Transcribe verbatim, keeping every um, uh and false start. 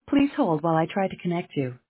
Please hold while I try to connect you.